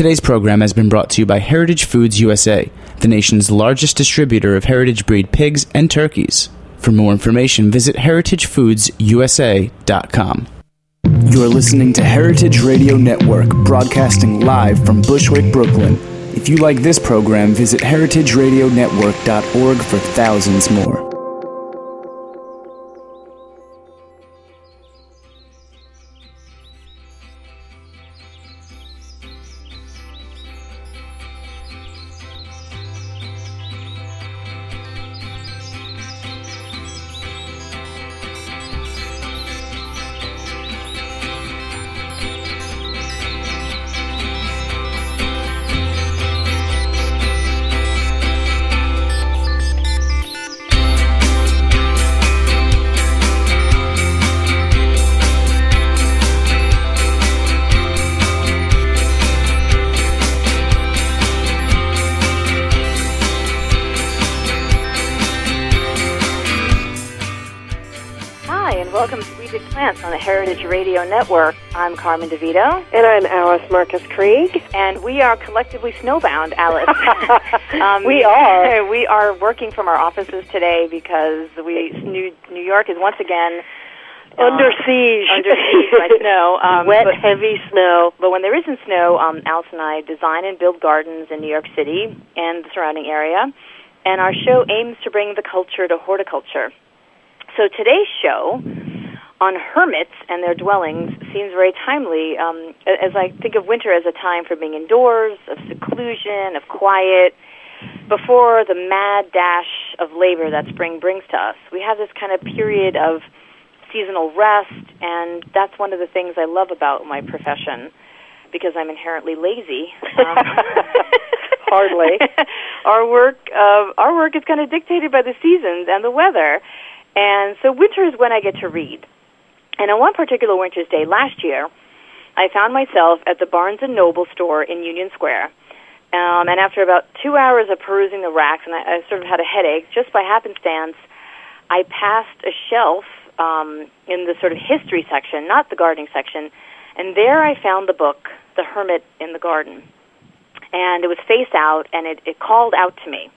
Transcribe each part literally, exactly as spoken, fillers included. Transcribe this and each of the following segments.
Today's program has been brought to you by Heritage Foods U S A, the nation's largest distributor of heritage breed pigs and turkeys. For more information, visit heritage foods u s a dot com. You're listening to Heritage Radio Network, broadcasting live from Bushwick, Brooklyn. If you like this program, visit heritage radio network dot org for thousands more. On the Heritage Radio Network. I'm Carmen DeVito. And I'm Alice Marcus Krieg. And we are collectively snowbound, Alice. um, we are. We are working from our offices today because we New, New York is once again under um, siege. Under siege by snow. Um, Wet, but, heavy snow. But when there isn't snow, um, Alice and I design and build gardens in New York City and the surrounding area. And our show aims to bring the culture to horticulture. So today's show on hermits and their dwellings seems very timely, um, as I think of winter as a time for being indoors, of seclusion, of quiet, before the mad dash of labor that spring brings to us. We have this kind of period of seasonal rest, and that's one of the things I love about my profession, because I'm inherently lazy. Um, Hardly. Our work, uh, our work is kind of dictated by the seasons and the weather, and so winter is when I get to read. And on one particular winter's day last year, I found myself at the Barnes and Noble store in Union Square. Um, and after about two hours of perusing the racks, and I, I sort of had a headache, just by happenstance, I passed a shelf um, in the sort of history section, not the gardening section, and there I found the book, The Hermit in the Garden. And it was face out, and it, it called out to me.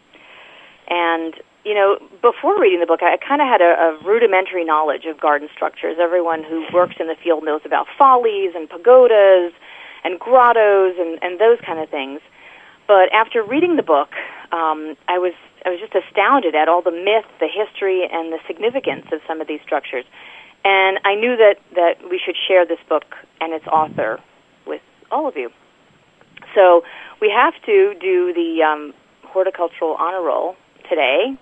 And you know, before reading the book, I kind of had a, a rudimentary knowledge of garden structures. Everyone who works in the field knows about follies and pagodas and grottos and, and those kind of things. But after reading the book, um, I was I was just astounded at all the myth, the history, and the significance of some of these structures. And I knew that, that we should share this book and its author with all of you. So we have to do the um, horticultural honor roll today.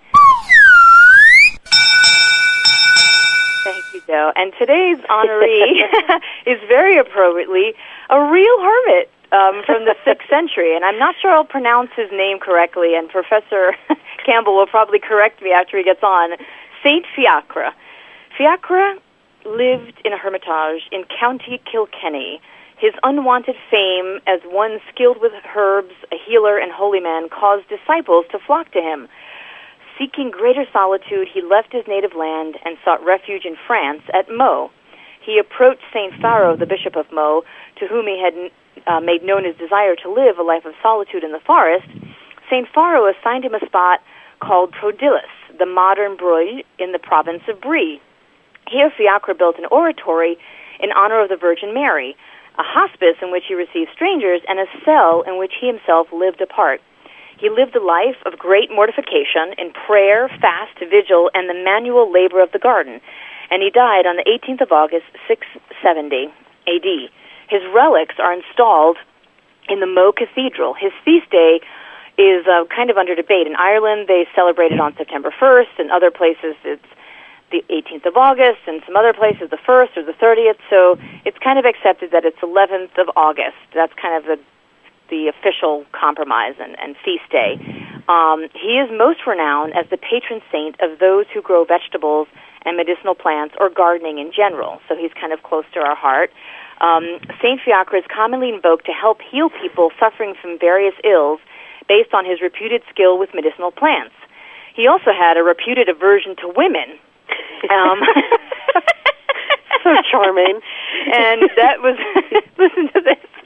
Thank you, Joe. And today's honoree is very appropriately a real hermit um, from the sixth century. And I'm not sure I'll pronounce his name correctly, and Professor Campbell will probably correct me after he gets on. Saint Fiacre. Fiacre lived in a hermitage in County Kilkenny. His unwanted fame as one skilled with herbs, a healer, and holy man caused disciples to flock to him. Seeking greater solitude, he left his native land and sought refuge in France at Meaux. He approached Saint Pharo, the bishop of Meaux, to whom he had uh, made known his desire to live a life of solitude in the forest. Saint Pharo assigned him a spot called Prodilus, the modern Breuil, in the province of Brie. Here Fiacre built an oratory in honor of the Virgin Mary, a hospice in which he received strangers, and a cell in which he himself lived apart. He lived a life of great mortification in prayer, fast, vigil, and the manual labor of the garden, and he died on the eighteenth of August, six seventy A D. His relics are installed in the Meaux Cathedral. His feast day is uh, kind of under debate. In Ireland, they celebrate it on September first. In other places, it's the eighteenth of August, and some other places the first or the thirtieth. So it's kind of accepted that it's eleventh of August. That's kind of the the official compromise and, and feast day. Um, he is most renowned as the patron saint of those who grow vegetables and medicinal plants or gardening in general. So he's kind of close to our heart. Um, Saint Fiacre is commonly invoked to help heal people suffering from various ills based on his reputed skill with medicinal plants. He also had a reputed aversion to women. Um, so charming. And that was, listen to this,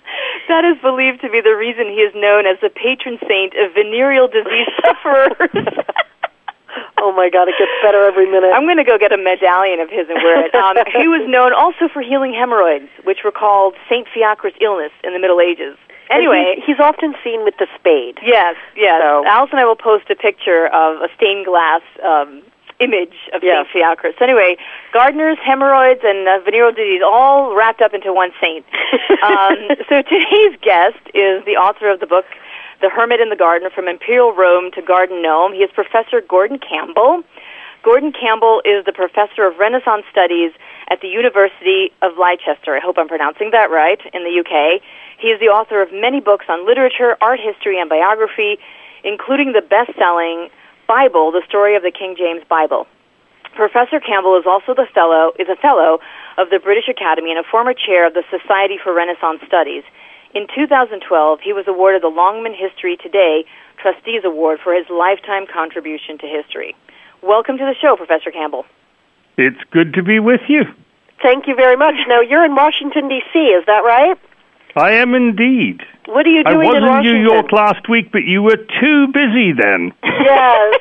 That is believed to be the reason he is known as the patron saint of venereal disease sufferers. Oh, my God, it gets better every minute. I'm going to go get a medallion of his and wear it. Um, he was known also for healing hemorrhoids, which were called Saint Fiacre's illness in the Middle Ages. Anyway, he's, he's often seen with the spade. Yes, yes. So. Alice and I will post a picture of a stained glass um, image of yes. Saint Fiacre. So anyway, gardeners, hemorrhoids, and uh, venereal disease all wrapped up into one saint. um, so today's guest is the author of the book, The Hermit in the Garden, From Imperial Rome to Garden Gnome. He is Professor Gordon Campbell. Gordon Campbell is the Professor of Renaissance Studies at the University of Leicester. I hope I'm pronouncing that right, in the U K. He is the author of many books on literature, art history, and biography, including the best-selling Bible, The Story of the King James Bible. Professor Campbell is also the fellow is a fellow of the British Academy and a former chair of the Society for Renaissance Studies. In two thousand twelve, he was awarded the Longman History Today Trustees Award for his lifetime contribution to history. Welcome to the show, Professor Campbell. It's good to be with you. Thank you very much. Now, you're in Washington, D C, is that right? I am indeed. What are you doing in Washington? I was in New York last week, but you were too busy then. Yes.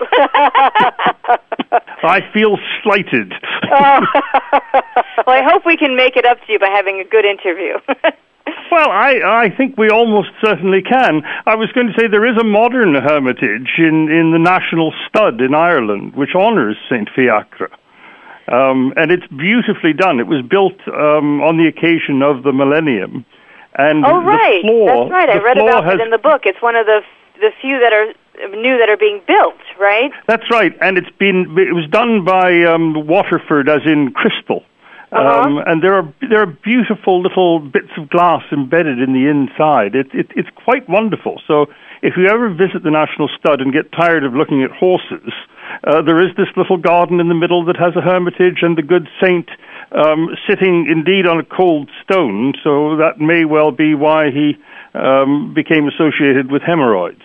I feel slighted. Oh. Well, I hope we can make it up to you by having a good interview. Well, I, I think we almost certainly can. I was going to say there is a modern hermitage in, in the National Stud in Ireland, which honours Saint Fiacre. Um, and it's beautifully done. It was built um, on the occasion of the millennium. And oh, right. The floor, That's right. I read about has, it in the book. It's one of the the few that are new that are being built, right? That's right. And it's been it was done by um, Waterford, as in crystal. Uh-huh. Um, and there are there are beautiful little bits of glass embedded in the inside. It, it, it's quite wonderful. So if you ever visit the National Stud and get tired of looking at horses, uh, there is this little garden in the middle that has a hermitage and the good saint um, sitting indeed on a cold stone. So that may well be why he um, became associated with hemorrhoids.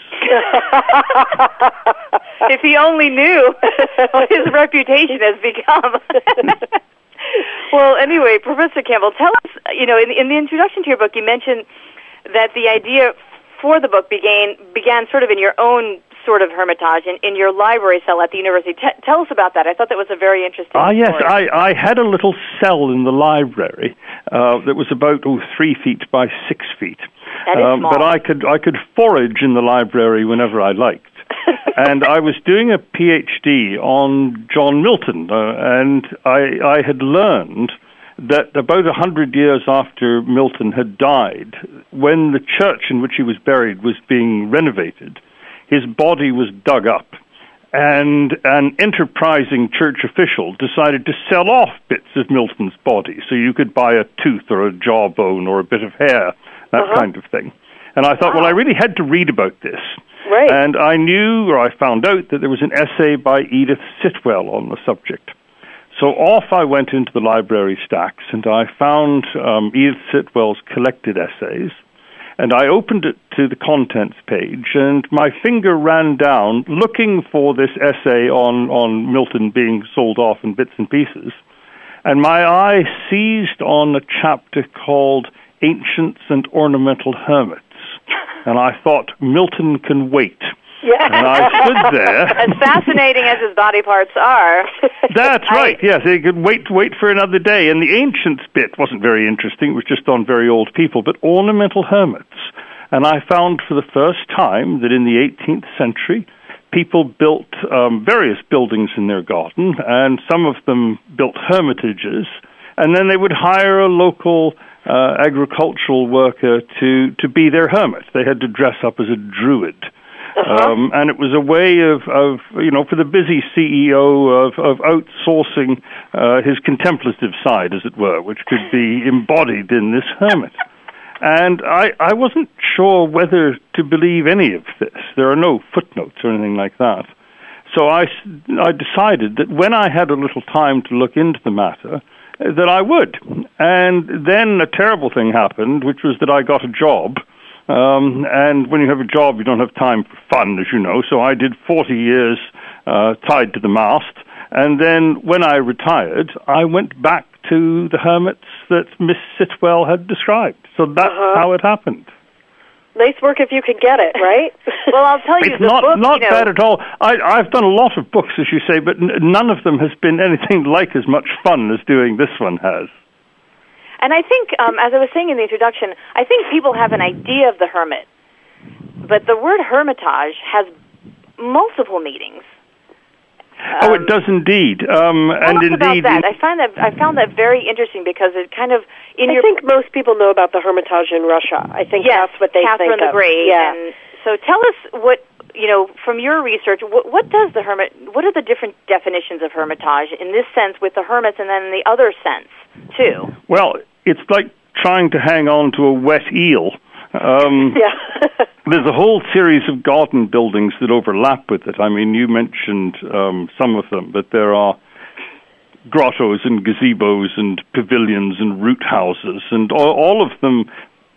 If he only knew what his reputation has become. Well, anyway, Professor Campbell, tell us, you know, in, in the introduction to your book, you mentioned that the idea for the book began, began sort of in your own sort of hermitage, in, in your library cell at the university. T- tell us about that. I thought that was a very interesting Ah, yes, story. I, I had a little cell in the library uh, that was about oh, three feet by six feet. That is um, small. But I could, I could forage in the library whenever I liked. And I was doing a PhD on John Milton, uh, and I, I had learned that about a hundred years after Milton had died, when the church in which he was buried was being renovated, his body was dug up, and an enterprising church official decided to sell off bits of Milton's body, so you could buy a tooth or a jawbone or a bit of hair, that Uh-huh. kind of thing. And I thought, Wow. well, I really had to read about this. Right. And I knew, or I found out, that there was an essay by Edith Sitwell on the subject. So off I went into the library stacks, and I found um, Edith Sitwell's collected essays, and I opened it to the contents page, and my finger ran down looking for this essay on, on Milton being sold off in bits and pieces, and my eye seized on a chapter called Ancients and Ornamental Hermits. And I thought, Milton can wait. Yeah. And I stood there. As fascinating as his body parts are. That's I- right, yes. He could wait wait for another day. And the ancients bit wasn't very interesting. It was just on very old people. But ornamental hermits. And I found for the first time that in the eighteenth century, people built um, various buildings in their garden, and some of them built hermitages. And then they would hire a local uh, agricultural worker to, to be their hermit. They had to dress up as a druid. Uh-huh. Um, and it was a way of, of, you know, for the busy C E O of, of outsourcing uh, his contemplative side, as it were, which could be embodied in this hermit. And I, I wasn't sure whether to believe any of this. There are no footnotes or anything like that. So I, I decided that when I had a little time to look into the matter, that I would. And then a terrible thing happened, which was that I got a job. Um, and when you have a job, you don't have time for fun, as you know. So I did forty years uh, tied to the mast. And then when I retired, I went back to the hermits that Miss Sitwell had described. So that's Uh-huh. how it happened. Nice work if you can get it, right? Well, I'll tell you, it's the not, book, not you know, bad at all. I, I've done a lot of books, as you say, but n- none of them has been anything like as much fun as doing this one has. And I think, um, as I was saying in the introduction, I think people have an idea of the hermit, but the word hermitage has multiple meanings. Um, oh, it does indeed. Um, and indeed, about that. I find that I found that very interesting because it kind of in I your think most people know about the Hermitage in Russia. I think yes, that's what they Catherine think the of. Great. Yeah. And so tell us what you know from your research. What, what does the hermit? What are the different definitions of hermitage in this sense with the hermits, and then in the other sense too? Well, it's like trying to hang on to a wet eel. Um, yeah. There's a whole series of garden buildings that overlap with it. I mean, you mentioned um, some of them, but there are grottos and gazebos and pavilions and root houses, and all, all of them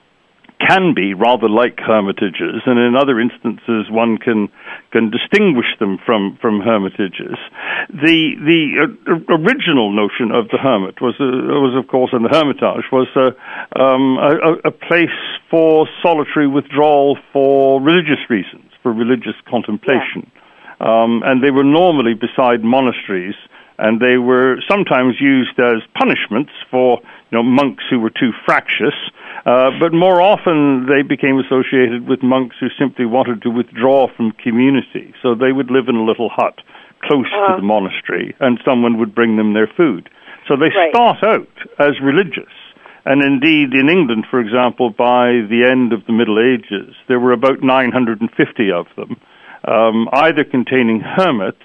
can be rather like hermitages, and in other instances one can can distinguish them from, from hermitages. The the uh, original notion of the hermit was uh, was of course, and the hermitage was uh, um, a, a place for solitary withdrawal for religious reasons, for religious contemplation, yeah. um, and they were normally beside monasteries. And they were sometimes used as punishments for, you know, monks who were too fractious, uh, but more often they became associated with monks who simply wanted to withdraw from community. So they would live in a little hut close uh-huh. to the monastery, and someone would bring them their food. So they right. start out as religious. And indeed, in England, for example, by the end of the Middle Ages, there were about nine hundred fifty of them, um, either containing hermits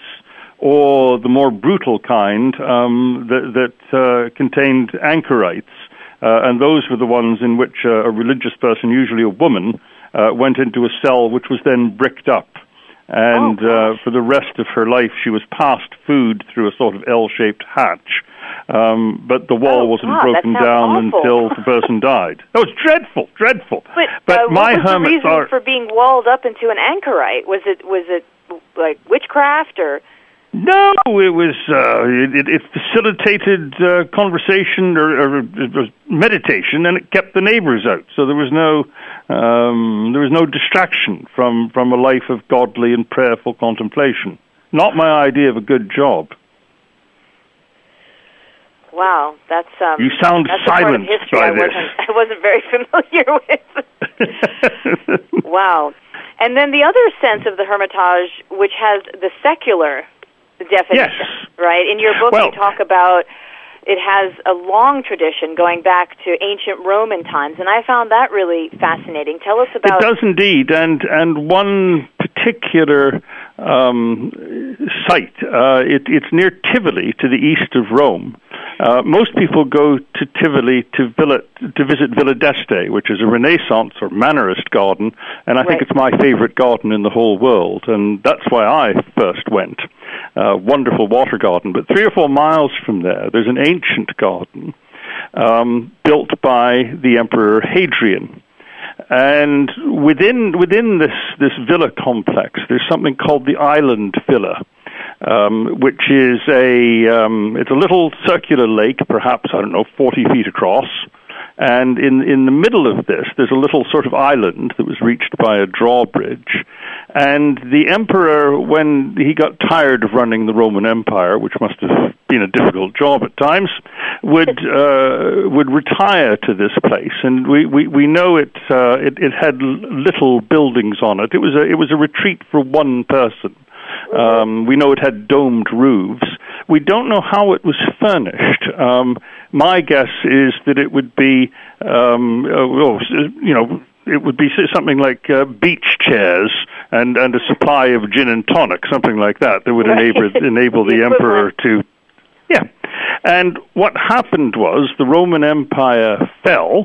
or the more brutal kind um, that, that uh, contained anchorites. Uh, and those were the ones in which uh, a religious person, usually a woman, uh, went into a cell which was then bricked up. And oh, uh, for the rest of her life, she was passed food through a sort of L-shaped hatch. Um, but the wall oh, wasn't God, broken down awful. until the person died. That was dreadful, dreadful. But, but uh, my what was hermits the reason are for being walled up into an anchorite? Was it was it like witchcraft or? No, it was uh, it, it facilitated uh, conversation or, or it was meditation, and it kept the neighbors out. So there was no um, there was no distraction from, from a life of godly and prayerful contemplation. Not my idea of a good job. Wow, that's um. You sound that's silent a part of history by I this. wasn't, I wasn't very familiar with. Wow, and then the other sense of the Hermitage, which has the secular definition, yes. right? In your book, well, you talk about it has a long tradition going back to ancient Roman times, and I found that really fascinating. Tell us about it. Does indeed, and and one particular um, site. Uh, it, it's near Tivoli, to the east of Rome. Uh, most people go to Tivoli to, Villa, to visit Villa d'Este, which is a Renaissance or Mannerist garden, and I think right. it's my favorite garden in the whole world, and that's why I first went. Uh, wonderful water garden, but three or four miles from there, there's an ancient garden um, built by the Emperor Hadrian. And within within this, this villa complex, there's something called the Island Villa, um, which is a um, it's a little circular lake, perhaps, I don't know, forty feet across. And in in the middle of this, there's a little sort of island that was reached by a drawbridge. And the emperor, when he got tired of running the Roman Empire, which must have been a difficult job at times, would uh, would retire to this place. And we, we, we know it, uh, it it had little buildings on it. It was a it was a retreat for one person. Um, we know it had domed roofs. We don't know how it was furnished. Um, my guess is that it would be, um, oh, you know, it would be something like uh, beach chairs and, and a supply of gin and tonic, something like that, that would enable enable the emperor to, yeah. And what happened was the Roman Empire fell,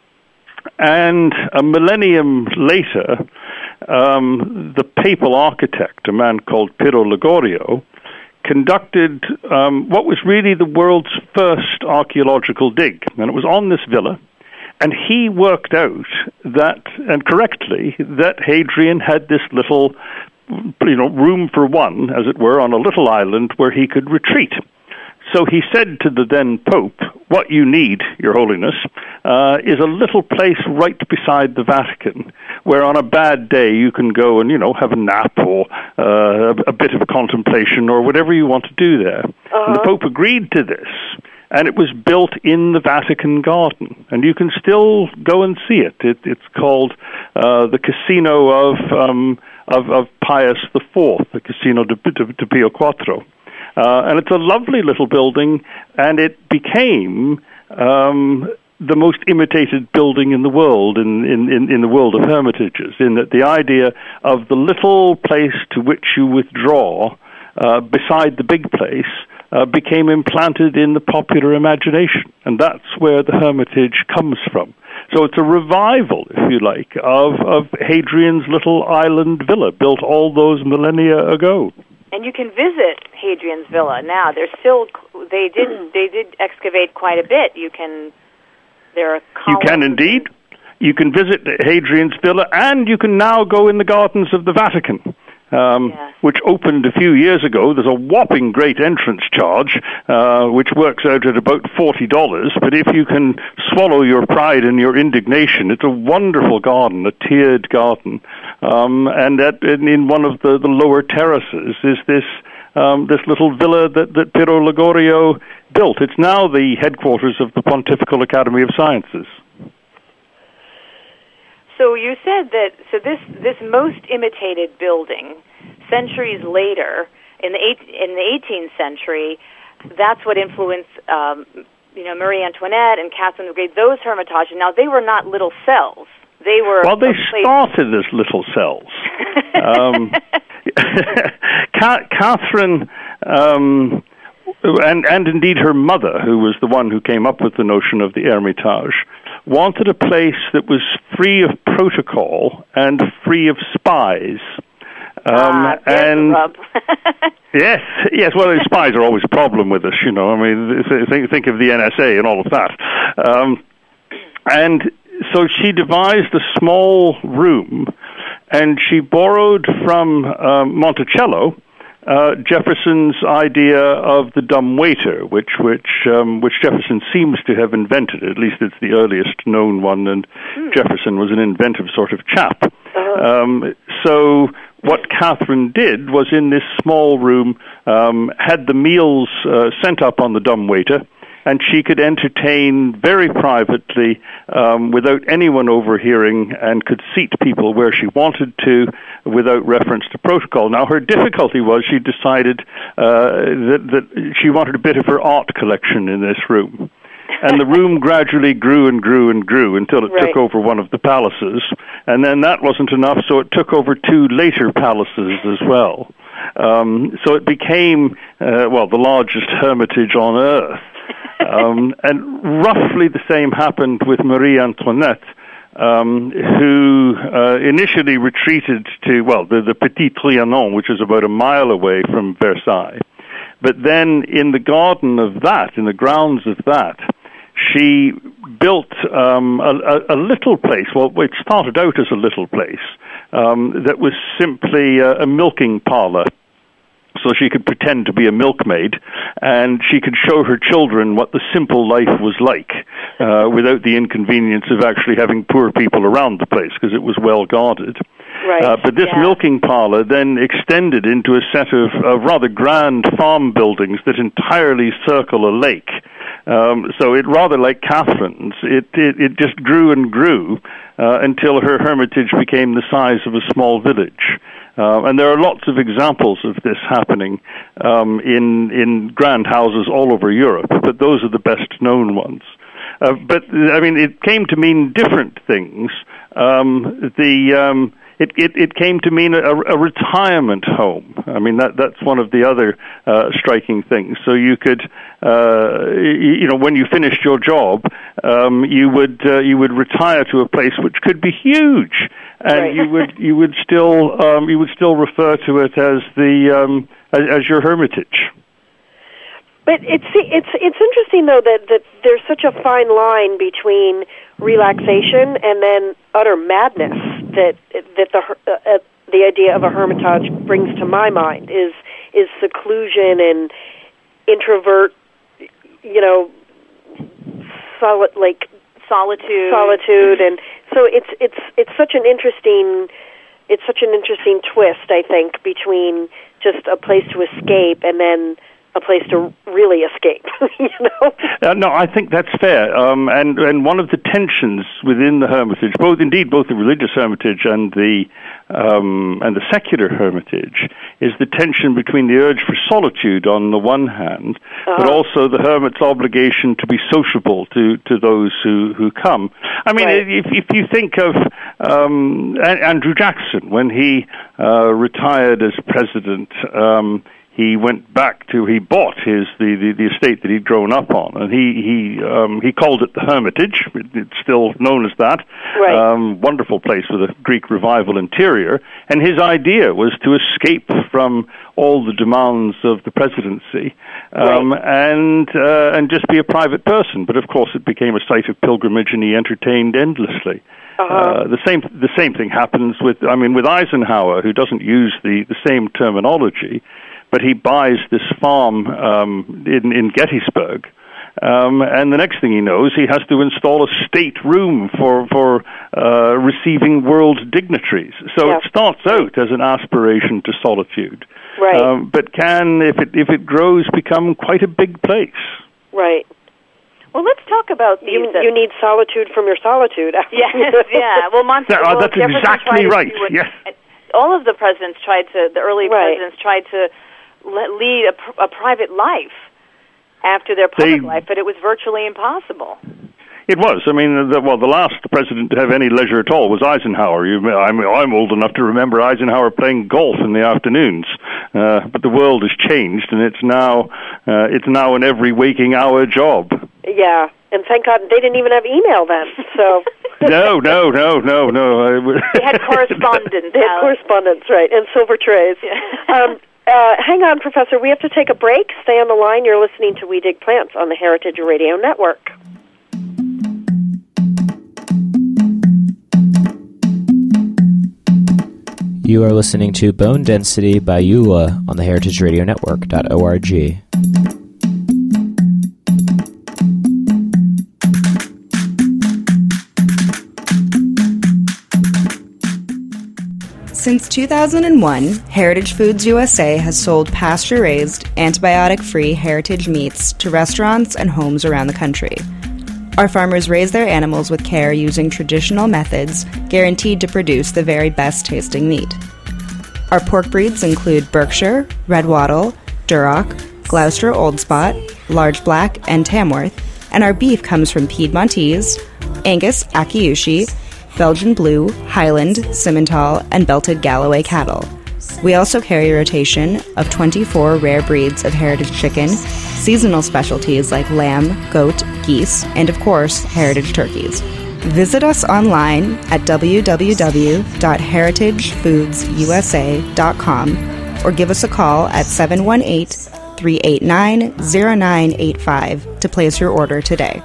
and a millennium later, um, the papal architect, a man called Piero Ligorio, conducted um, what was really the world's first archaeological dig. And it was on this villa. And he worked out that, and correctly, that Hadrian had this little, you know, room for one, as it were, on a little island where he could retreat. so he said to the then Pope, what you need, Your Holiness, uh, is a little place right beside the Vatican, where on a bad day you can go and, you know, have a nap or uh, a, a bit of contemplation or whatever you want to do there. Uh-huh. And the Pope agreed to this, and it was built in the Vatican garden, and you can still go and see it. it it's called uh, the Casino of, um, of of Pius the Fourth, the Casino de, de, de Pio Quattro. Uh, and it's a lovely little building, and it became um, the most imitated building in the world, in, in, in, in the world of hermitages, in that the idea of the little place to which you withdraw uh, beside the big place uh, became implanted in the popular imagination, and that's where the hermitage comes from. So it's a revival, if you like, of, of Hadrian's little island villa, built all those millennia ago. And you can visit Hadrian's villa now. They're still they did they did excavate quite a bit. You can there are columns. You can indeed. You can visit Hadrian's villa, and you can now go in the gardens of the Vatican, um, yeah. which opened a few years ago. There's a whopping great entrance charge, uh, which works out at about forty dollars. But if you can swallow your pride and your indignation, it's a wonderful garden, a tiered garden. Um, and at, in one of the, the lower terraces is this um, this little villa that, that Piero Ligorio built. It's now the headquarters of the Pontifical Academy of Sciences. So you said that so this this most imitated building, centuries later, in the eight, in the eighteenth century, that's what influenced um, you know Marie Antoinette and Catherine the Great. Those hermitages. Now they were not little cells. They were well. They started as little cells. um, Catherine, um, and and indeed her mother, who was the one who came up with the notion of the Hermitage, wanted a place that was free of protocol and free of spies. Um, ah, and yes, yes. Well, the spies are always a problem with us, you know. I mean, think think of the N S A and all of that. Um, and so she devised a small room, and she borrowed from um, Monticello uh, Jefferson's idea of the dumb waiter, which which um, which Jefferson seems to have invented. At least it's the earliest known one, and mm. Jefferson was an inventive sort of chap. Uh-huh. Um, so what Catherine did was, in this small room, um, had the meals uh, sent up on the dumb waiter, and she could entertain very privately um, without anyone overhearing, and could seat people where she wanted to without reference to protocol. Now, her difficulty was she decided uh, that, that she wanted a bit of her art collection in this room. And the room gradually grew and grew and grew until it right. took over one of the palaces. And then that wasn't enough, so it took over two later palaces as well. Um, so it became, uh, well, the largest hermitage on earth. um, and roughly the same happened with Marie Antoinette, um, who uh, initially retreated to, well, the, the Petit Trianon, which is about a mile away from Versailles. But then in the garden of that, in the grounds of that, she built um, a, a, a little place. Well, it started out as a little place um, that was simply a, a milking parlor. So she could pretend to be a milkmaid, and she could show her children what the simple life was like uh, without the inconvenience of actually having poor people around the place, because it was well guarded. Right. Uh, but this yeah. milking parlor then extended into a set of, of rather grand farm buildings that entirely circle a lake. Um, so it rather like Catherine's, it, it, it just grew and grew uh, until her hermitage became the size of a small village. Uh, and there are lots of examples of this happening um, in in grand houses all over Europe, but those are the best known ones. Uh, but I mean, it came to mean different things. Um, the um, it, it it came to mean a, a retirement home. I mean, that that's one of the other uh, striking things. So you could, uh, you know, when you finished your job, um, you would uh, you would retire to a place which could be huge. And right. you would you would still um, you would still refer to it as the um, as, as your hermitage. But it's it's it's interesting though that, that there's such a fine line between relaxation and then utter madness that that the uh, the idea of a hermitage brings to my mind is is seclusion and introvert you know, solid like solitude, solitude, and so it's it's it's such an interesting it's such an interesting twist, I think, between just a place to escape and then a place to really escape. You know? Uh, no, I think that's fair. Um, and and one of the tensions within the Hermitage, both indeed both the religious Hermitage and the um, and the secular Hermitage, is the tension between the urge for solitude on the one hand, uh-huh. but also the hermit's obligation to be sociable to, to those who, who come. I mean, right. if if you think of um, Andrew Jackson when he uh, retired as president. Um, He went back to, he bought his, the, the, the estate that he'd grown up on, and he, he, um, he called it the Hermitage. It, it's still known as that. Right. Um, wonderful place with a Greek revival interior. And his idea was to escape from all the demands of the presidency, um, right. and, uh, and just be a private person. But of course it became a site of pilgrimage, and he entertained endlessly. Uh-huh. Uh, the same, the same thing happens with, I mean, with Eisenhower, who doesn't use the, the same terminology, but he buys this farm um, in, in Gettysburg, um, and the next thing he knows, he has to install a state room for for uh, receiving world dignitaries. So yeah. It starts out as an aspiration to solitude, right? Um, but can, if it if it grows, become quite a big place, right? Well, let's talk about these. You, you need solitude from your solitude. Yes, yeah. Well, Monty, yeah, well, that's Jefferson exactly right. What, yes. All of the presidents tried to. The early right. presidents tried to lead a, a private life after their public they, life, but it was virtually impossible. It was. I mean, the, well, the last president to have any leisure at all was Eisenhower. You, I'm, I'm old enough to remember Eisenhower playing golf in the afternoons, uh, but the world has changed, and it's now uh, it's now an every waking hour job. Yeah, and thank God they didn't even have email then. So no, no, no, no, no. They had correspondence. They had correspondence, right, and silver trays. Yeah. Um, Uh, hang on, Professor. We have to take a break. Stay on the line. You're listening to We Dig Plants on the Heritage Radio Network. You are listening to Bone Density by Eula on the heritage radio network dot org. Since two thousand one, Heritage Foods U S A has sold pasture-raised, antibiotic-free heritage meats to restaurants and homes around the country. Our farmers raise their animals with care using traditional methods, guaranteed to produce the very best-tasting meat. Our pork breeds include Berkshire, Red Wattle, Duroc, Gloucester Old Spot, Large Black, and Tamworth, and our beef comes from Piedmontese, Angus Akiyushi, Belgian Blue, Highland, Simmental, and Belted Galloway cattle. We also carry a rotation of twenty-four rare breeds of heritage chicken, seasonal specialties like lamb, goat, geese, and of course, heritage turkeys. Visit us online at w w w dot heritage foods u s a dot com or give us a call at seven one eight, three eight nine, zero nine eight five to place your order today.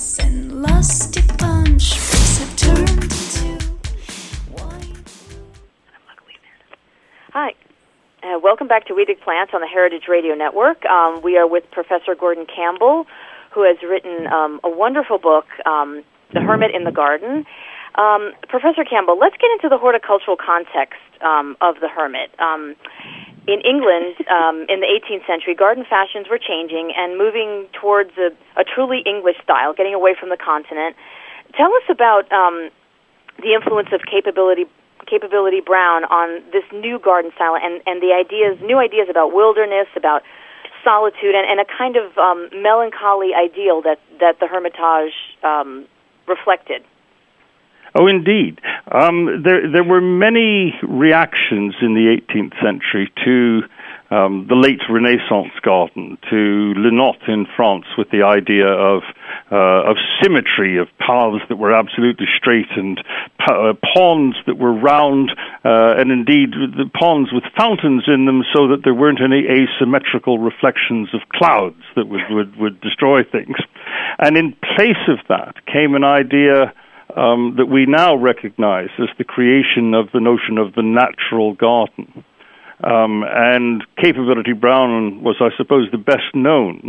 Hi. Uh, welcome back to We Dig Plants on the Heritage Radio Network. Um, we are with Professor Gordon Campbell, who has written um, a wonderful book, um, The Hermit in the Garden. Um, Professor Campbell, let's get into the horticultural context um, of the hermit. Um, in England, um, in the eighteenth century, garden fashions were changing and moving towards a, a truly English style, getting away from the continent. Tell us about um, the influence of capability Capability Brown on this new garden style and, and the ideas, new ideas about wilderness, about solitude, and, and a kind of um, melancholy ideal that, that the Hermitage um, reflected. Oh, indeed. Um, there, there were many reactions in the eighteenth century to um, the late Renaissance garden, to Linot in France with the idea of uh, of symmetry, of paths that were absolutely straight and pa- uh, ponds that were round, uh, and indeed the ponds with fountains in them so that there weren't any asymmetrical reflections of clouds that would, would, would destroy things. And in place of that came an idea Um, that we now recognize as the creation of the notion of the natural garden. Um, and Capability Brown was, I suppose, the best known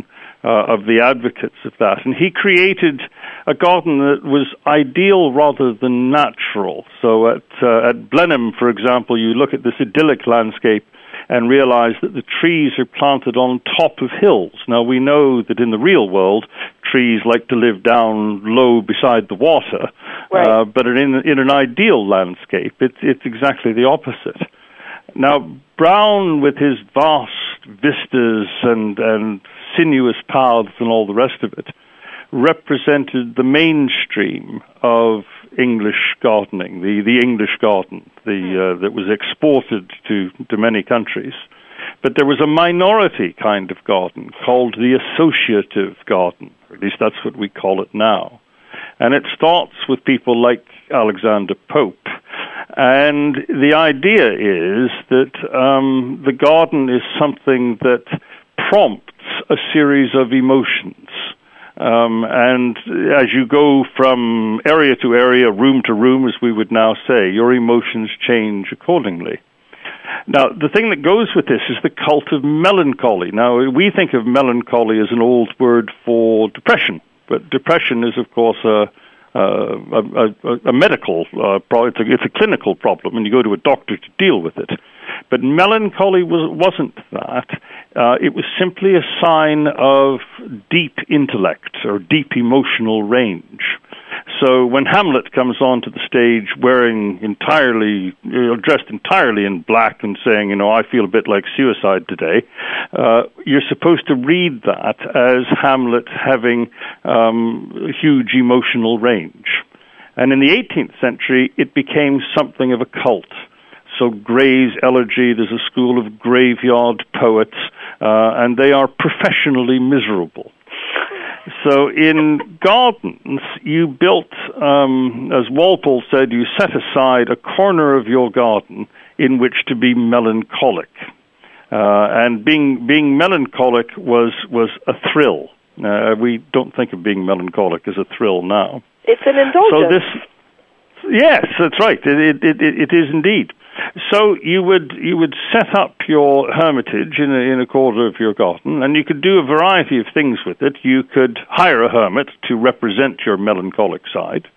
uh, of the advocates of that. And he created a garden that was ideal rather than natural. So at, uh, at Blenheim, for example, you look at this idyllic landscape and realize that the trees are planted on top of hills. Now, we know that in the real world, trees like to live down low beside the water, right. uh, but in, in an ideal landscape, it's, it's exactly the opposite. Now, Brown, with his vast vistas and, and sinuous paths and all the rest of it, represented the mainstream of English gardening, the, the English garden, the uh, that was exported to, to many countries. But there was a minority kind of garden called the associative garden, or at least that's what we call it now. And it starts with people like Alexander Pope. And the idea is that um, the garden is something that prompts a series of emotions. Um, and as you go from area to area, room to room, as we would now say, your emotions change accordingly. Now, the thing that goes with this is the cult of melancholy. Now, we think of melancholy as an old word for depression, but depression is, of course, a, a, a, a medical uh, problem. It's a, it's a clinical problem, and you go to a doctor to deal with it. But melancholy was, wasn't that. Uh, it was simply a sign of deep intellect or deep emotional range. So when Hamlet comes onto the stage wearing entirely, you know, dressed entirely in black and saying, you know, I feel a bit like suicide today, uh, you're supposed to read that as Hamlet having um, huge emotional range. And in the eighteenth century, it became something of a cult. So Gray's Elegy, there's a school of graveyard poets, uh, and they are professionally miserable. So in gardens, you built, um, as Walpole said, you set aside a corner of your garden in which to be melancholic. Uh, and being being melancholic was, was a thrill. Uh, we don't think of being melancholic as a thrill now. It's an indulgence. So this, yes, that's right. It, it, it, it is indeed. So you would you would set up your hermitage in a, in a corner of your garden, and you could do a variety of things with it. You could hire a hermit to represent your melancholic side,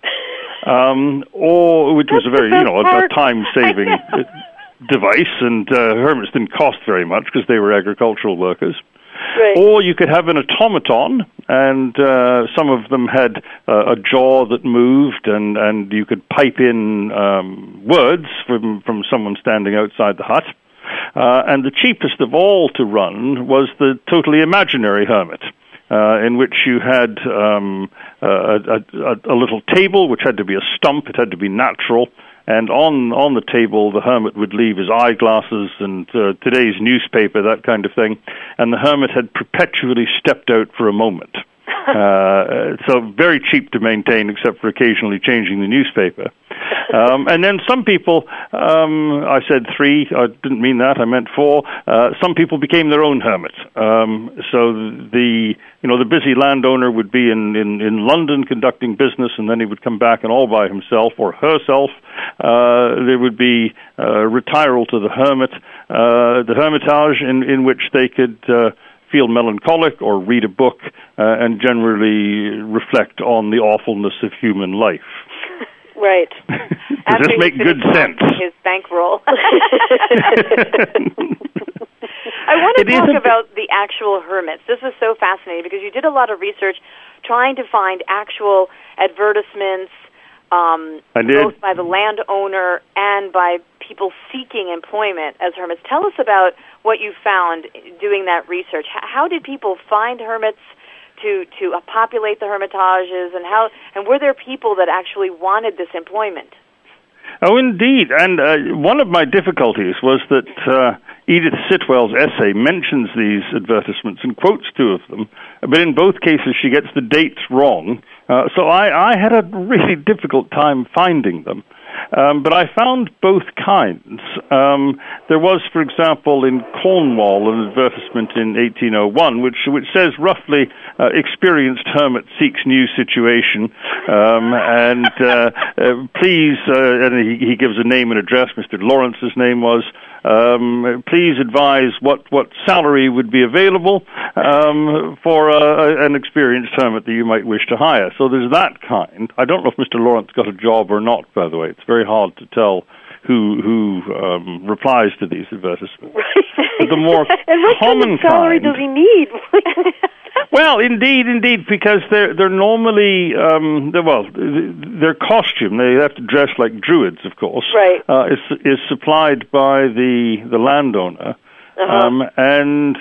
um, or which was a very you know a, a time-saving device, and uh, hermits didn't cost very much because they were agricultural workers. Right. Or you could have an automaton, and uh, some of them had uh, a jaw that moved, and, and you could pipe in um, words from, from someone standing outside the hut. Uh, and the cheapest of all to run was the totally imaginary hermit, uh, in which you had um, a, a, a little table, which had to be a stump, it had to be natural. And on, on the table, the hermit would leave his eyeglasses and uh, today's newspaper, that kind of thing. And the hermit had perpetually stepped out for a moment. Uh, so very cheap to maintain, except for occasionally changing the newspaper. Um, and then some people, um, I said three, I didn't mean that, I meant four. Uh, some people became their own hermit. Um, so the, you know, the busy landowner would be in, in, in London conducting business, and then he would come back and all by himself or herself. Uh, there would be uh, retiral to the hermit, uh, the hermitage in, in which they could uh, feel melancholic or read a book uh, and generally reflect on the awfulness of human life. Right. Does this make good sense? His bankroll. I want to It talk isn't- about the actual hermits. This is so fascinating because you did a lot of research trying to find actual advertisements, um, I did. both by the landowner and by people seeking employment as hermits. Tell us about what you found doing that research. H- how did people find hermits to to uh, populate the hermitages, and how and were there people that actually wanted this employment? Oh, indeed. And uh, one of my difficulties was that uh, Edith Sitwell's essay mentions these advertisements and quotes two of them, but in both cases she gets the dates wrong. Uh, so I, I had a really difficult time finding them. Um, but I found both kinds. Um, there was, for example, in Cornwall, an advertisement in eighteen oh one, which which says roughly, uh, experienced hermit seeks new situation, um, and uh, uh, please, uh, and he, he gives a name and address, Mister Lawrence's name was, Um, please advise what, what salary would be available um, for a, an experienced hermit that you might wish to hire. So there's that kind. I don't know if Mister Lawrence got a job or not, by the way. It's very hard to tell who who um, replies to these advertisements. But the more and what common kind of salary kind, does he need? well, indeed, indeed, because they're they're normally um, they're, well, their costume, they have to dress like druids, of course. Right. Uh, is is supplied by the the landowner, uh-huh. um, and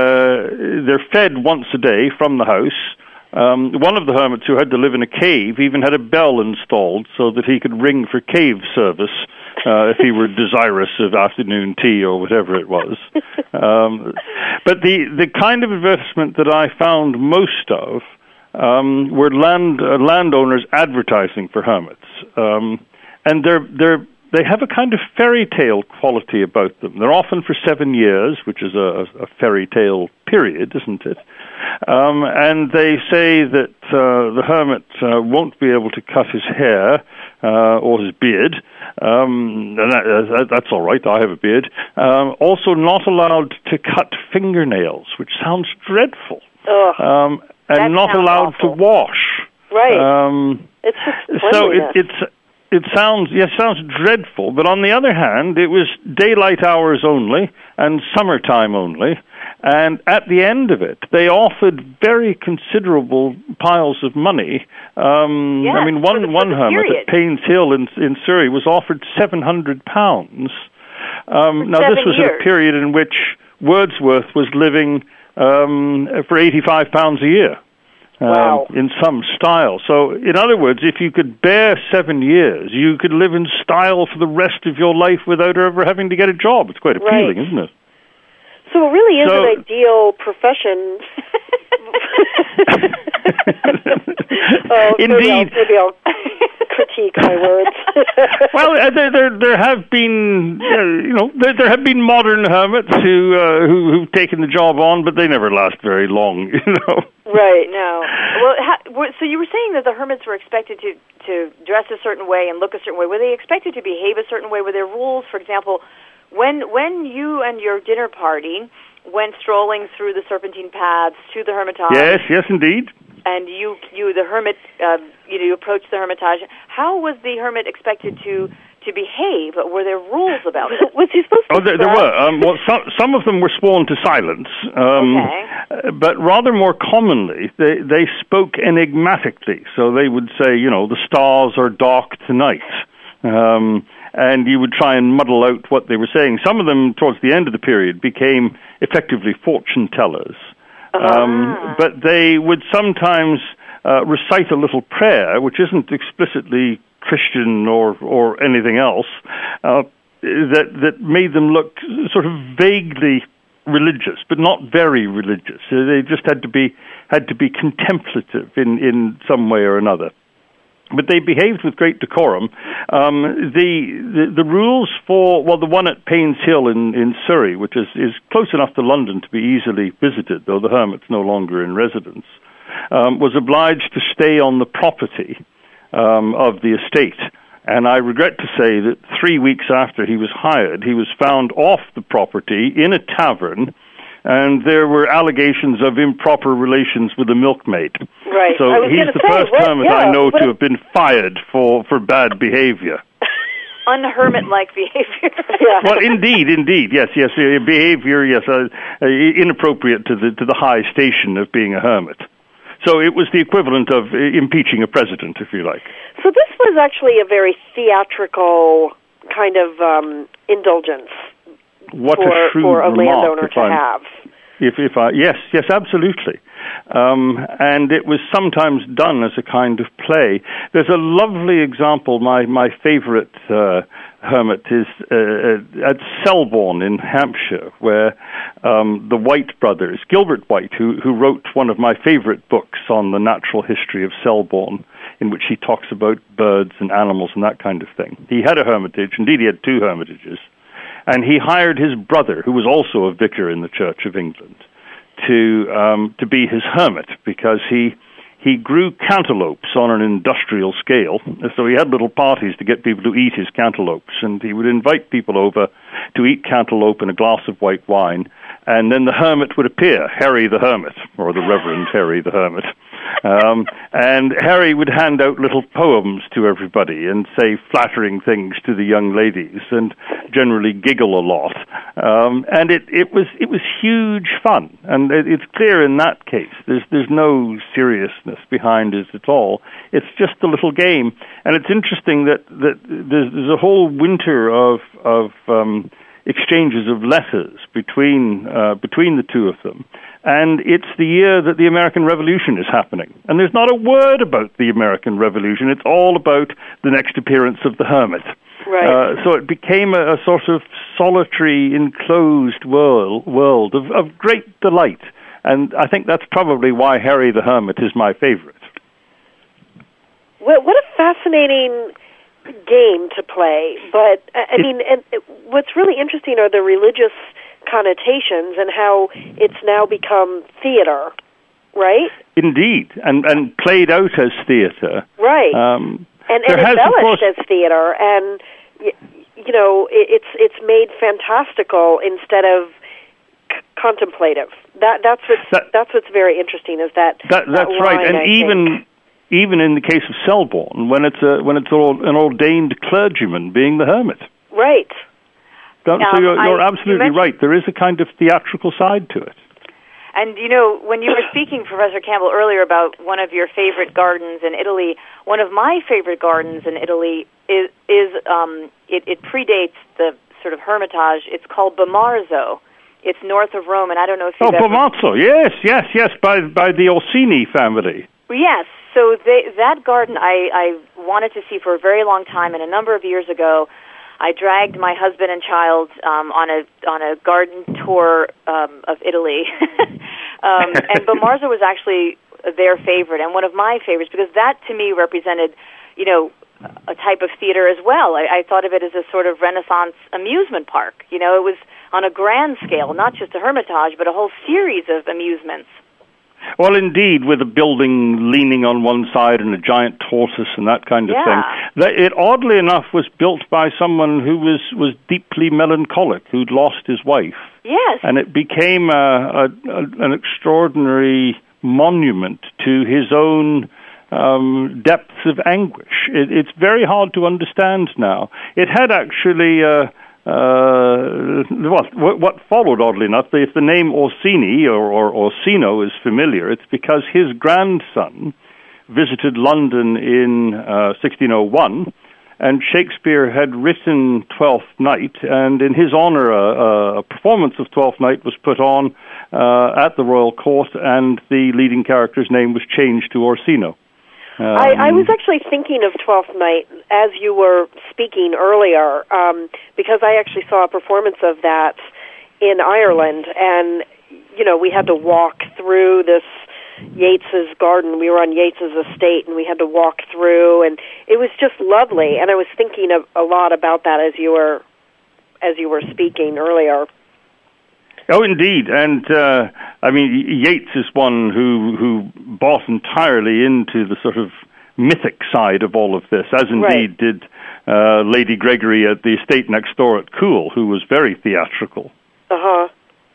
uh, they're fed once a day from the house. Um, one of the hermits who had to live in a cave even had a bell installed so that he could ring for cave service uh, if he were desirous of afternoon tea or whatever it was. Um, but the, the kind of advertisement that I found most of um, were land uh, landowners advertising for hermits, um, and they're they're they have a kind of fairy tale quality about them. They're often for seven years, which is a, a fairy tale period, isn't it? Um, and they say that uh, the hermit uh, won't be able to cut his hair uh, or his beard. Um, and that, uh, that's all right, I have a beard. Um, also not allowed to cut fingernails, which sounds dreadful. Ugh, um, and not allowed awful. to wash. Right. Um, it's just so it, it's... It sounds, yes, sounds dreadful, but on the other hand, it was daylight hours only and summertime only, and at the end of it, they offered very considerable piles of money. Um, yes, I mean, one the, one hermit period. at Paynes Hill in, in Surrey was offered seven hundred pounds. Um, now, this was years. at a period in which Wordsworth was living um, for eighty-five pounds a year. Wow. Um, in some style. So, in other words, if you could bear seven years, you could live in style for the rest of your life without ever having to get a job. It's quite appealing, right. isn't it? So it really is so, an ideal profession. oh, Indeed. Maybe I'll, maybe I'll critique my words. Well, uh, there, there, there have been, uh, you know, there, there have been modern hermits who, uh, who, who've taken the job on, but they never last very long, you know. Right. No. Well, ha- so you were saying that the hermits were expected to, to dress a certain way and look a certain way. Were they expected to behave a certain way? Were there rules? For example, when when you and your dinner party went strolling through the serpentine paths to the Hermitage. Yes, yes, indeed. And you, you, the hermit, uh, you know, you approached the Hermitage. How was the hermit expected to to behave? Were there rules about it? Was he supposed to? Oh, there, there were. Um, well, some some of them were sworn to silence. Um, okay. But rather more commonly, they they spoke enigmatically. So they would say, you know, the stars are dark tonight. Um, and you would try and muddle out what they were saying. Some of them, towards the end of the period, became effectively fortune tellers. Uh-huh. Um, but they would sometimes uh, recite a little prayer, which isn't explicitly Christian or or anything else, uh, that that made them look sort of vaguely religious, but not very religious. So they just had to be had to be contemplative in, in some way or another. But they behaved with great decorum. Um, the, the the rules for, well, the one at Paynes Hill in, in Surrey, which is, is close enough to London to be easily visited, though the hermit's no longer in residence, um, was obliged to stay on the property um, of the estate. And I regret to say that three weeks after he was hired, he was found off the property in a tavern, and there were allegations of improper relations with a milkmaid. Right. So he's the say, first what, hermit yeah, I know what, to have been fired for, for bad behavior. Unhermit-like behavior. Yeah. Well, indeed, indeed, yes, yes, uh, behavior, yes, uh, uh, inappropriate to the to the high station of being a hermit. So it was the equivalent of uh, impeaching a president, if you like. So this was actually a very theatrical kind of um, indulgence. What for, a shrewd for a remark, landowner to I'm, have. If, if I, yes, yes, absolutely. Um, and it was sometimes done as a kind of play. There's a lovely example, my, my favorite uh, hermit is uh, at Selborne in Hampshire, where um, the White brothers, Gilbert White, who, who wrote one of my favorite books on the natural history of Selborne, in which he talks about birds and animals and that kind of thing. He had a hermitage. Indeed, he had two hermitages. And he hired his brother, who was also a vicar in the Church of England, to um, to be his hermit, because he he grew cantaloupes on an industrial scale. So he had little parties to get people to eat his cantaloupes, and he would invite people over to eat cantaloupe and a glass of white wine, and then the hermit would appear, Harry the Hermit, or the Reverend Harry the Hermit. Um, and Harry would hand out little poems to everybody and say flattering things to the young ladies and generally giggle a lot. Um, and it, it was it was huge fun. And it, it's clear in that case there's there's no seriousness behind it at all. It's just a little game. And it's interesting that, that there's, there's a whole winter of of um, exchanges of letters between uh, between the two of them. And it's the year that the American Revolution is happening. And there's not a word about the American Revolution. It's all about the next appearance of the hermit. Right. Uh, so it became a, a sort of solitary, enclosed world, world of, of great delight. And I think that's probably why Harry the Hermit is my favorite. Well, what a fascinating game to play. But, I It, mean, and what's really interesting are the religious connotations and how it's now become theater, right? Indeed, and and played out as theater. Right. Um, and and has, embellished course, as theater, and, you know, it, it's it's made fantastical instead of c- contemplative. That that's what's that, that's what's very interesting is that, that that's that right, line, and I even. think. Even in the case of Selborne, when it's a when it's an ordained clergyman being the hermit. Right. So Um, you're, you're I- absolutely you right. There is a kind of theatrical side to it. And, you know, when you were speaking, Professor Campbell, earlier about one of your favorite gardens in Italy, one of my favorite gardens in Italy is, is um, it, it predates the sort of Hermitage. It's called Bomarzo. It's north of Rome, and I don't know if you've Oh, ever... Bomarzo, yes, yes, yes, by by the Orsini family. Yes. So they, that garden I, I wanted to see for a very long time, and a number of years ago, I dragged my husband and child um, on a on a garden tour um, of Italy, um, and Bomarzo was actually their favorite and one of my favorites because that to me represented, you know, a type of theater as well. I, I thought of it as a sort of Renaissance amusement park. You know, it was on a grand scale, not just a Hermitage, but a whole series of amusements. Well, indeed, with a building leaning on one side and a giant tortoise and that kind of Yeah. thing. That it, oddly enough, was built by someone who was, was deeply melancholic, who'd lost his wife. Yes. And it became a, a, a, an extraordinary monument to his own um, depths of anguish. It, it's very hard to understand now. It had actually... Uh, Uh, what, what followed, oddly enough, if the name Orsini or, or Orsino is familiar, it's because his grandson visited London in uh, sixteen oh one, and Shakespeare had written Twelfth Night, and in his honor, a, a performance of Twelfth Night was put on uh, at the Royal Court, and the leading character's name was changed to Orsino. Um, I, I was actually thinking of Twelfth Night as you were speaking earlier, um, because I actually saw a performance of that in Ireland, and, you know, we had to walk through this Yeats's garden. We were on Yeats's estate, and we had to walk through, and it was just lovely, and I was thinking of, a lot about that as you were, as you were speaking earlier. Oh, indeed, and uh, I mean Yeats is one who who bought entirely into the sort of mythic side of all of this, as indeed right. did uh, Lady Gregory at the estate next door at Coole, who was very theatrical. Uh huh.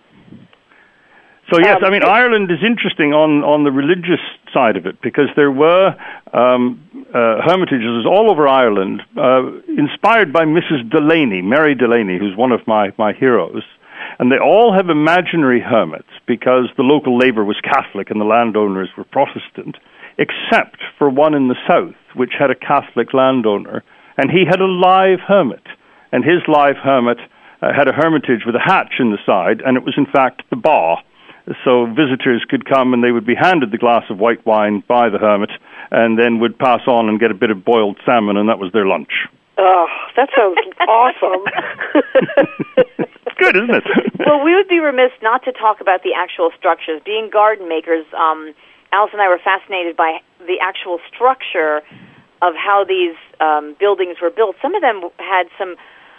So yes, Um, I mean Ireland is interesting on on the religious side of it because there were um, uh, hermitages all over Ireland, uh, inspired by Missus Delaney, Mary Delaney, who's one of my my heroes. And they all have imaginary hermits because the local labor was Catholic and the landowners were Protestant, except for one in the south, which had a Catholic landowner, and he had a live hermit. And his live hermit uh, had a hermitage with a hatch in the side, and it was in fact the bar. So visitors could come and they would be handed the glass of white wine by the hermit, and then would pass on and get a bit of boiled salmon, and that was their lunch. Oh, that sounds awesome. It's good, isn't it? Well, we would be remiss not to talk about the actual structures. Being garden makers, um, Alice and I were fascinated by the actual structure of how these um, buildings were built. Some of them had some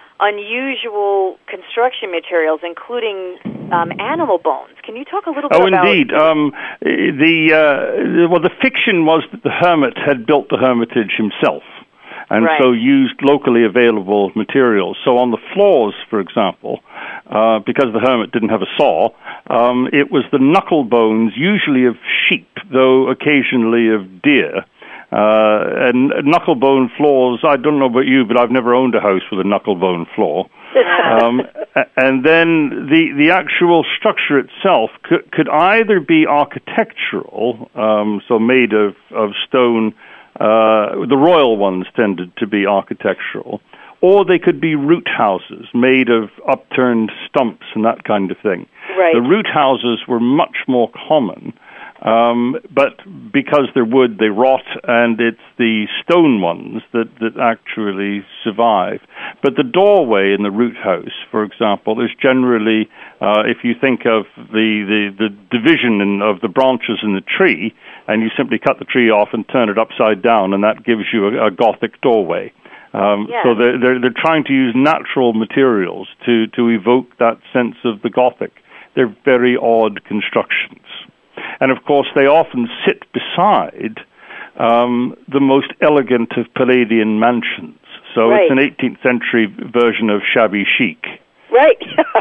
unusual construction materials, including um, animal bones. Can you talk a little bit oh, about... Oh, indeed. Um, the, uh, well, the fiction was that the hermit had built the hermitage himself, and right. so used locally available materials. So on the floors, for example, uh, because the hermit didn't have a saw, um, it was the knuckle bones, usually of sheep, though occasionally of deer. Uh, and knuckle-bone floors, I don't know about you, but I've never owned a house with a knuckle-bone floor. um, and then the, the actual structure itself could, could either be architectural, um, so made of, of stone. Uh, the royal ones tended to be architectural, or they could be root houses made of upturned stumps and that kind of thing. Right. The root houses were much more common. Um, but because they're wood, they rot, and it's the stone ones that, that actually survive. But the doorway in the root house, for example, is generally, uh, if you think of the, the, the division in, of the branches in the tree, and you simply cut the tree off and turn it upside down, and that gives you a, a Gothic doorway. Um, yes. So they're, they're, they're trying to use natural materials to, to evoke that sense of the Gothic. They're very odd constructions. And, of course, they often sit beside um, the most elegant of Palladian mansions. So right. It's an eighteenth century version of shabby chic. Right.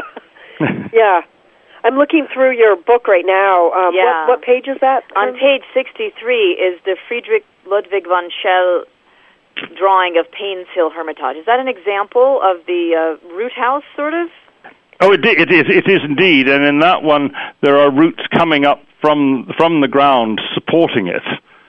Yeah. I'm looking through your book right now. Um, yeah. what, what page is that? On page sixty-three is the Friedrich Ludwig von Schell drawing of Payne's Hill Hermitage. Is that an example of the uh, root house, sort of? Oh, it, it is. It is indeed. And in that one, there are roots coming up from from the ground supporting it,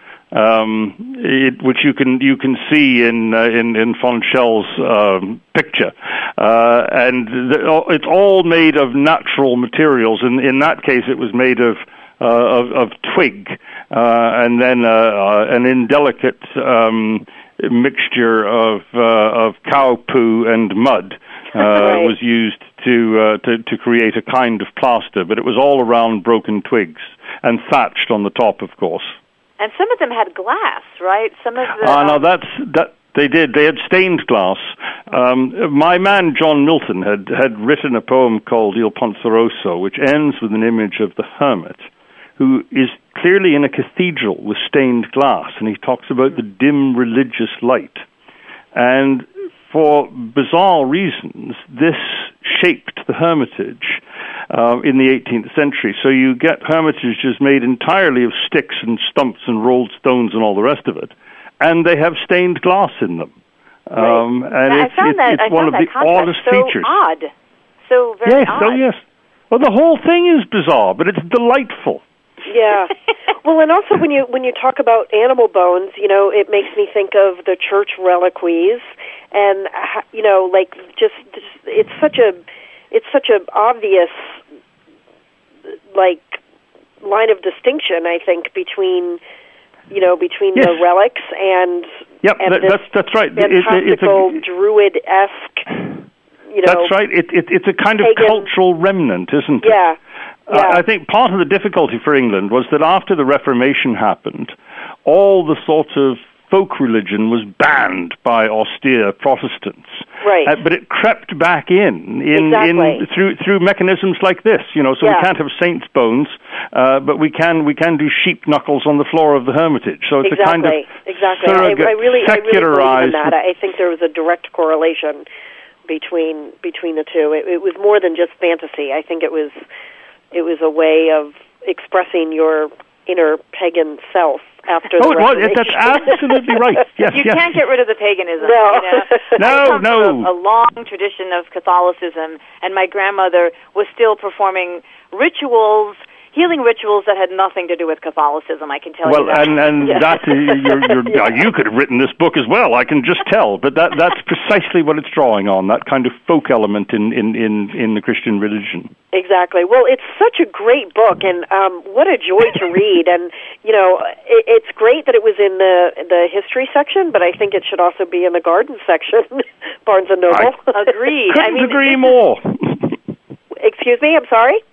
um, it which you can you can see in uh, in in von Schell's um, picture, uh, and the, it's all made of natural materials. In in that case, it was made of uh, of, of twig, uh, and then uh, uh, an indelicate um, mixture of uh, of cow poo and mud uh, right. was used to, uh, to to create a kind of plaster, but it was all around broken twigs and thatched on the top, of course. And some of them had glass, right? Some of the. Ah, uh, um... no, that's that. They did. They had stained glass. Um, my man John Milton had had written a poem called Il Penseroso, which ends with an image of the hermit, who is clearly in a cathedral with stained glass, and he talks about the dim religious light. And for bizarre reasons, this shaped the hermitage uh, in the eighteenth century. So you get hermitages made entirely of sticks and stumps and rolled stones and all the rest of it, and they have stained glass in them. Right. Um, and now, it's, I found it's, that, it's I one of found the that oddest so features. Odd. So very yes, odd. oh yes. Well, the whole thing is bizarre, but it's delightful. Yeah. Well, and also when you when you talk about animal bones, you know, it makes me think of the church reliquaries, and you know, like just, just it's such a it's such a obvious like line of distinction, I think, between you know between yes. the relics and yep, and that, this that's that's right. fantastical it, it's a, druid-esque. You know, that's right. It, it, it's a kind of pagan. cultural remnant, isn't it? Yeah. Yeah. Uh, I think part of the difficulty for England was that after the Reformation happened, all the sort of folk religion was banned by austere Protestants. Right. Uh, but it crept back in, in, exactly. in through through mechanisms like this. You know, so yeah. we can't have saints' bones, uh, but we can we can do sheep knuckles on the floor of the hermitage. So it's exactly. a kind of exactly. surrogate, I, I really, secularized. I really believe in that. I think there was a direct correlation between between the two. It, it was more than just fantasy. I think it was. It was a way of expressing your inner pagan self after oh, the it was. Reformation. That's absolutely right. Yes, you yes. can't get rid of the paganism. No. You know? no, I come no. from a, a long tradition of Catholicism, and my grandmother was still performing rituals, healing rituals that had nothing to do with Catholicism, I can tell well, you that. and, and yeah. that, you're, you're, yeah. you could have written this book as well, I can just tell, but that, that's precisely what it's drawing on, that kind of folk element in, in, in, in the Christian religion. Exactly. Well, it's such a great book, and um, what a joy to read. And, you know, it, it's great that it was in the the history section, but I think it should also be in the garden section, Barnes and Noble. I Agreed. Couldn't I mean, agree this more. Excuse me, I'm sorry?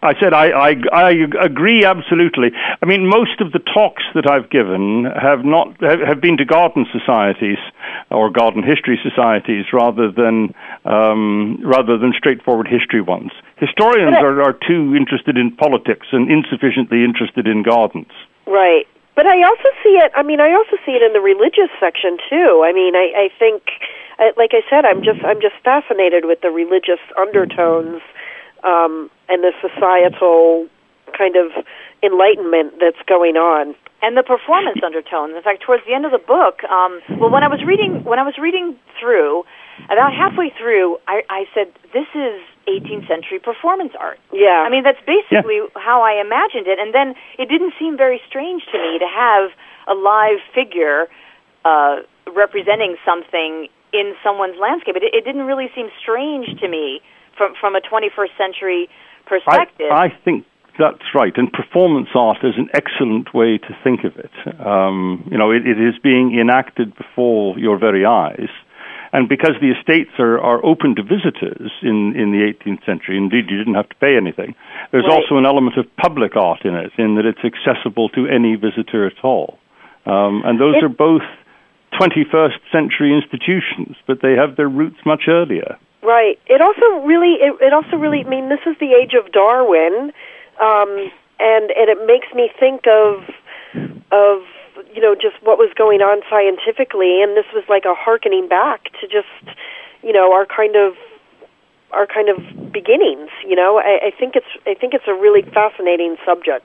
I said I, I, I agree absolutely. I mean, most of the talks that I've given have not have been to garden societies or garden history societies rather than um, rather than straightforward history ones. Historians I, are, are too interested in politics and insufficiently interested in gardens. Right. But I also see it, I mean, I also see it in the religious section, too. I mean, I, I think, like I said, I'm just I'm just fascinated with the religious undertones um, and the societal kind of enlightenment that's going on. And the performance undertones. In fact, towards the end of the book, um, well, when I was reading, when I was reading through, about halfway through, I, I said, this is eighteenth century performance art. Yeah. I mean, that's basically yeah. how I imagined it. And then it didn't seem very strange to me to have a live figure uh, representing something in someone's landscape. It, it didn't really seem strange to me from from a twenty-first century perspective. I, I think that's right. And performance art is an excellent way to think of it. Um, you know, it, it is being enacted before your very eyes. And because the estates are, are open to visitors in, in the eighteenth century, indeed you didn't have to pay anything, there's right. also an element of public art in it, in that it's accessible to any visitor at all. Um, and those it, are both twenty-first century institutions, but they have their roots much earlier. Right. It also really, it, it also really, I mean, this is the age of Darwin, um, and, and it makes me think of, of, you know, just what was going on scientifically, and this was like a hearkening back to just, you know, our kind of our kind of beginnings. You know, I, I think it's I think it's a really fascinating subject.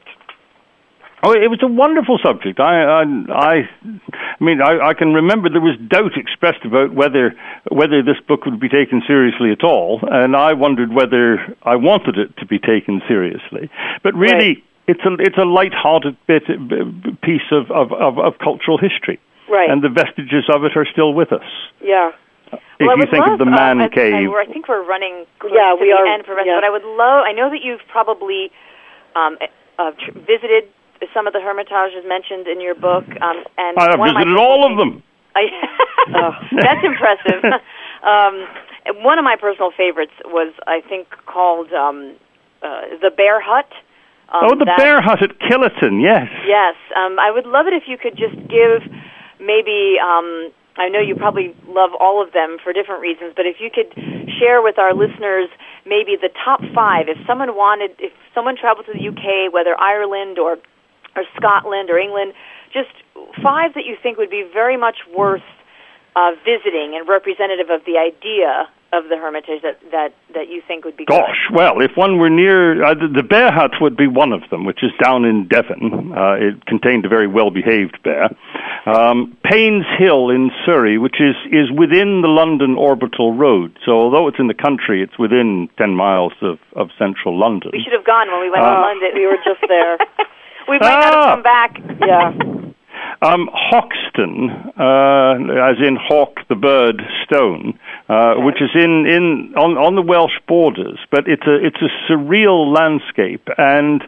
Oh, it was a wonderful subject. I I I, I mean, I, I can remember there was doubt expressed about whether whether this book would be taken seriously at all, and I wondered whether I wanted it to be taken seriously. But really. Right. It's a it's a light-hearted bit piece of, of, of, of cultural history, right? And the vestiges of it are still with us. Yeah. If well, you think love, of the man uh, cave, I, I think we're running close yeah, to we the are, end, Professor. yeah. But I would love. I know that you've probably um, uh, tr- visited some of the Hermitages mentioned in your book, um, and I have one visited of my all of them. I, oh, that's impressive. um, one of my personal favorites was, I think, called um, uh, the Bear Hut. Um, oh, the Bear Hut at Killerton, yes. Yes. Um, I would love it if you could just give maybe, um, I know you probably love all of them for different reasons, but if you could share with our listeners maybe the top five. If someone wanted, if someone traveled to the U K, whether Ireland or, or Scotland or England, just five that you think would be very much worth uh, visiting and representative of the idea of the Hermitage that, that, that you think would be good. Gosh, well, if one were near, uh, the, the Bear Hut would be one of them, which is down in Devon. Uh, it contained a very well-behaved bear. Um, Paynes Hill in Surrey, which is, is within the London Orbital Road. So although it's in the country, it's within ten miles of, of central London. We should have gone when we went uh, to London. We were just there. We might ah! not have come back. Yeah. Um, Hoxton, uh, as in hawk the bird stone, uh, okay. which is in, in on, on the Welsh borders, but it's a it's a surreal landscape, and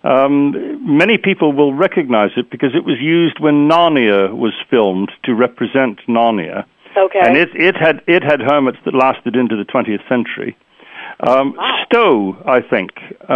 um, many people will recognize it because it was used when Narnia was filmed to represent Narnia. Okay. And it it had it had hermits that lasted into the twentieth century. Um, wow. Stowe, I think,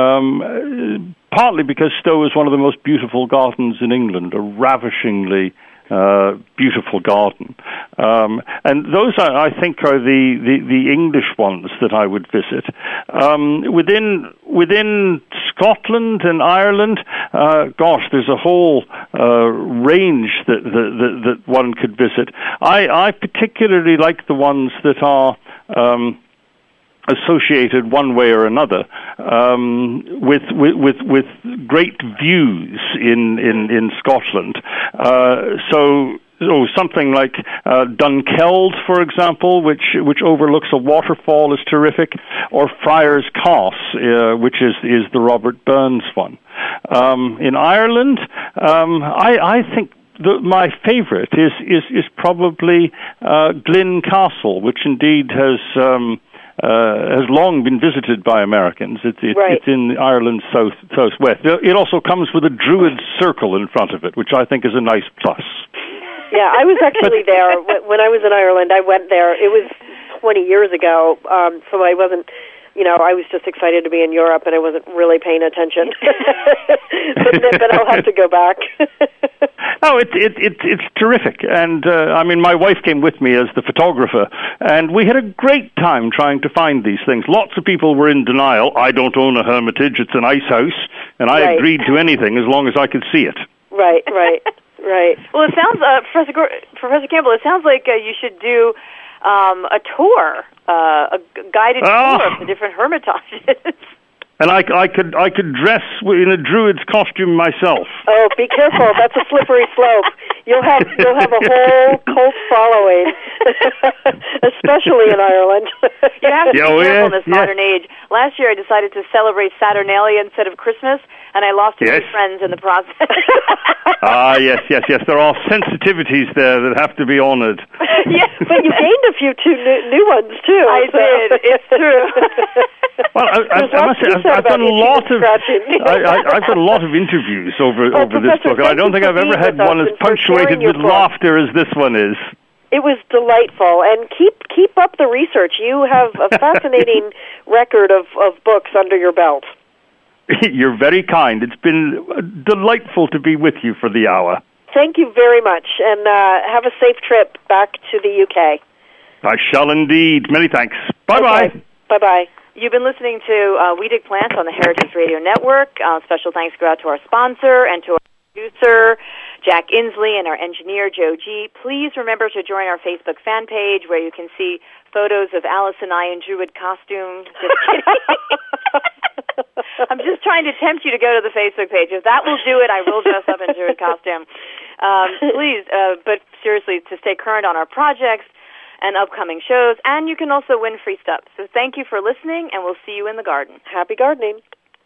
um, partly because Stowe is one of the most beautiful gardens in England, a ravishingly uh, beautiful garden. Um, and those, are, I think, are the, the, the English ones that I would visit. Um, within within Scotland and Ireland, uh, gosh, there's a whole uh, range that, that, that, that one could visit. I, I particularly like the ones that are Um, associated one way or another um, with, with with with great views in in in Scotland. Uh, so. Oh, something like uh, Dunkeld, for example, which which overlooks a waterfall, is terrific, or Friars Cross, uh, which is, is the Robert Burns one. Um, in Ireland, um, I, I think the, my favorite is is is probably uh, Glynn Castle, which indeed has. Um, Uh, has long been visited by Americans. It's, it, right. it's in Ireland's south southwest. It also comes with a Druid circle in front of it, which I think is a nice plus. Yeah, I was actually there when I was in Ireland. I went there. It was twenty years ago, um, so I wasn't you know, I was just excited to be in Europe and I wasn't really paying attention. but, but I'll have to go back. Oh, it's it, it, it's terrific. And, uh, I mean, my wife came with me as the photographer, and we had a great time trying to find these things. Lots of people were in denial. I don't own a hermitage, it's an ice house, and I Right. agreed to anything as long as I could see it. Right, right, right. Well, it sounds, uh, Professor, Gor- Professor Campbell, it sounds like uh, you should do um, a tour, uh, a g- guided Oh. tour of the different hermitages. And I, I could I could dress in a druid's costume myself. Oh, be careful. That's a slippery slope. You'll have you'll have a whole cult following, especially in Ireland. You have to be Yeah, oh, careful yeah, in this yeah. modern age. Last year I decided to celebrate Saturnalia instead of Christmas, and I lost a Yes. few friends in the process. Ah, yes, yes, yes. There are sensitivities there that have to be honored. Yes. But you gained a few two new, new ones too. I so. did. It's true. Well, I, I, There's I lots must to say, be I've, said I've about done a itching lot and of scratching. I, I, I've done a lot of interviews over Well, over this Professor, book, and I thank don't you think for I've ever being had with us one as and for punctuated sharing your with book. laughter as this one is. It was delightful, and keep keep up the research. You have a fascinating record of, of books under your belt. You're very kind. It's been uh, delightful to be with you for the hour. Thank you very much, and uh, have a safe trip back to the U K. I shall indeed. Many thanks. Bye-bye. Okay. Bye-bye. You've been listening to uh, We Dig Plants on the Heritage Radio Network. Uh, special thanks go out to our sponsor and to our producer, Jack Inslee, and our engineer, Joe G. Please remember to join our Facebook fan page where you can see photos of Alice and I in Druid costume. Just kidding. I'm just trying to tempt you to go to the Facebook page. If that will do it, I will dress up in Druid costume. Um, please, uh, but seriously, to stay current on our projects and upcoming shows, and you can also win free stuff. So thank you for listening, and we'll see you in the garden. Happy gardening.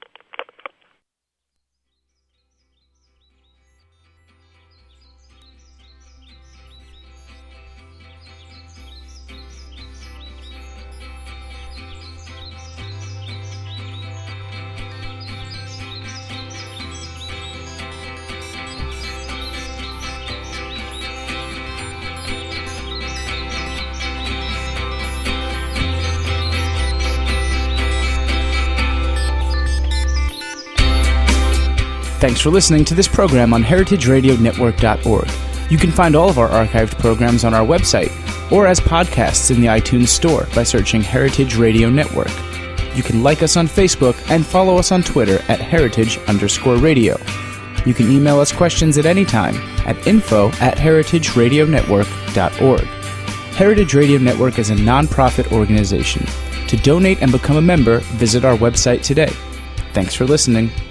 Thanks for listening to this program on heritage radio network dot org. You can find all of our archived programs on our website or as podcasts in the iTunes Store by searching Heritage Radio Network. You can like us on Facebook and follow us on Twitter at heritage underscore radio. You can email us questions at any time at info at heritage radio network dot org. Heritage Radio Network is a non-profit organization. To donate and become a member, visit our website today. Thanks for listening.